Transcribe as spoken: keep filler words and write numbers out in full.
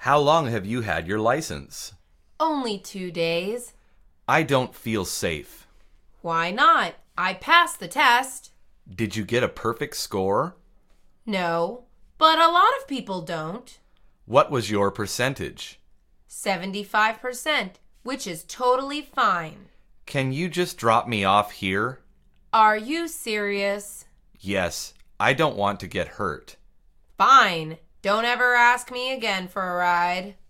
How long have you had your license? Only two days. I don't feel safe. Why not? I passed the test. Did you get a perfect score? No, but a lot of people don't. What was your percentage? seventy-five percent, which is totally fine. Can you just drop me off here? Are you serious? Yes, I don't want to get hurt. Fine. Don't ever ask me again for a ride.